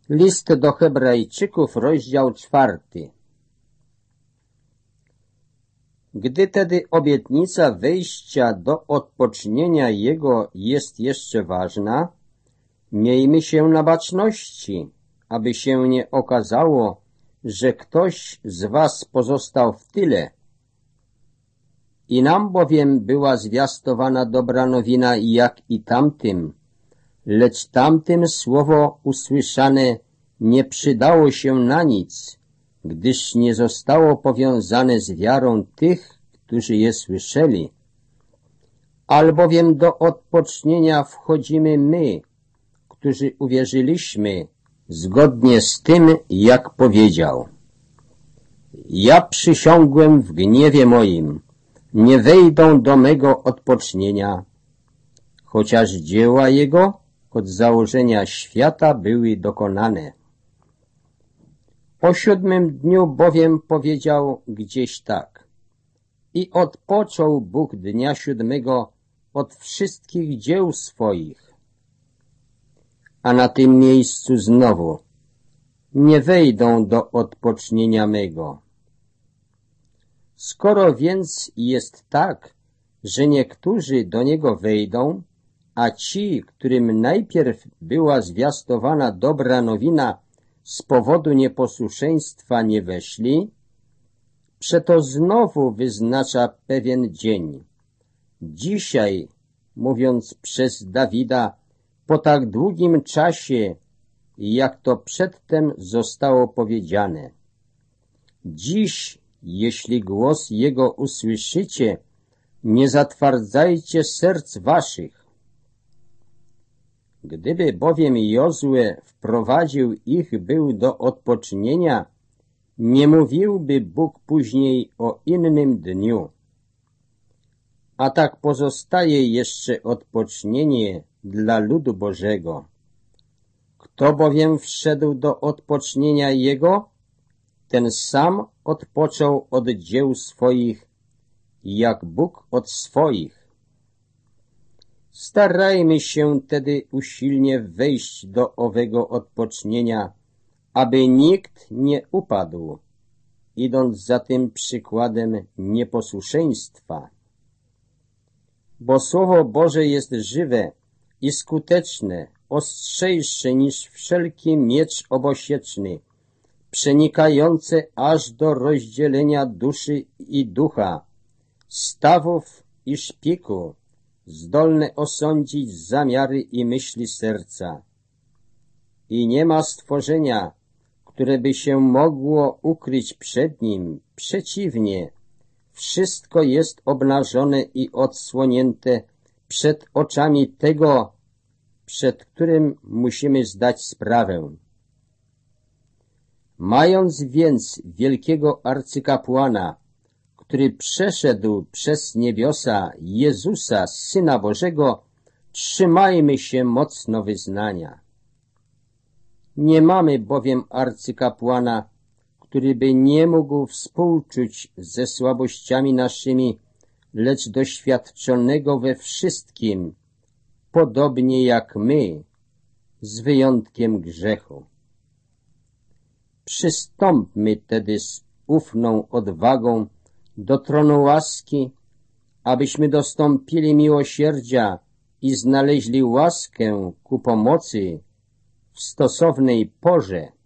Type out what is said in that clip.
List do Hebrajczyków, rozdział 4. Gdy tedy obietnica wejścia do odpocznienia Jego jest jeszcze ważna, miejmy się na baczności, aby się nie okazało, że ktoś z was pozostał w tyle. I nam bowiem była zwiastowana dobra nowina jak i tamtym, lecz tamtym słowo usłyszane nie przydało się na nic, gdyż nie zostało powiązane z wiarą tych, którzy je słyszeli. Albowiem do odpocznienia wchodzimy my, którzy uwierzyliśmy, zgodnie z tym, jak powiedział: ja przysiągłem w gniewie moim, nie wejdą do mego odpocznienia, chociaż dzieła Jego od założenia świata były dokonane. O 7 dniu bowiem powiedział gdzieś tak: i odpoczął Bóg dnia 7 od wszystkich dzieł swoich. A na tym miejscu znowu: nie wejdą do odpocznienia mego. Skoro więc jest tak, że niektórzy do niego wejdą, a ci, którym najpierw była zwiastowana dobra nowina, z powodu nieposłuszeństwa nie weszli, przeto znowu wyznacza pewien dzień. Dzisiaj, mówiąc przez Dawida, po tak długim czasie, jak to przedtem zostało powiedziane. Dziś, jeśli głos Jego usłyszycie, nie zatwardzajcie serc waszych. Gdyby bowiem Jozue wprowadził ich był do odpocznienia, nie mówiłby Bóg później o innym dniu. A tak pozostaje jeszcze odpocznienie dla ludu Bożego. Kto bowiem wszedł do odpocznienia Jego, ten sam odpoczął od dzieł swoich, jak Bóg od swoich. Starajmy się tedy usilnie wejść do owego odpocznienia, aby nikt nie upadł, idąc za tym przykładem nieposłuszeństwa. Bo Słowo Boże jest żywe i skuteczne, ostrzejsze niż wszelki miecz obosieczny, przenikające aż do rozdzielenia duszy i ducha, stawów i szpiku, zdolne osądzić zamiary i myśli serca. I nie ma stworzenia, które by się mogło ukryć przed nim. Przeciwnie, wszystko jest obnażone i odsłonięte przed oczami tego, przed którym musimy zdać sprawę. Mając więc wielkiego arcykapłana, który przeszedł przez niebiosa, Jezusa, Syna Bożego, trzymajmy się mocno wyznania. Nie mamy bowiem arcykapłana, który by nie mógł współczuć ze słabościami naszymi, lecz doświadczonego we wszystkim, podobnie jak my, z wyjątkiem grzechu. Przystąpmy tedy z ufną odwagą do tronu łaski, abyśmy dostąpili miłosierdzia i znaleźli łaskę ku pomocy w stosownej porze.